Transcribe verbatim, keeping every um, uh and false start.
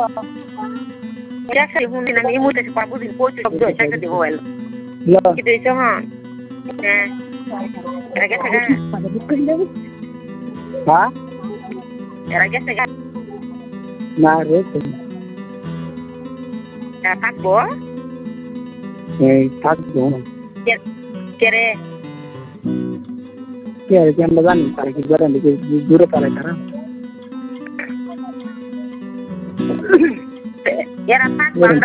Ya sa ibon din ang imo ta sa pabusin po sa do sa ka di oil. Kita iso ha. Eh. Raga sa ka. Ha? Raga sa ka. Narit. Ya takbo. Eh, takbo. Kere. Kere ke আমরা জানি তারা কি করে নাকি দূরে পারে তারা Era takbo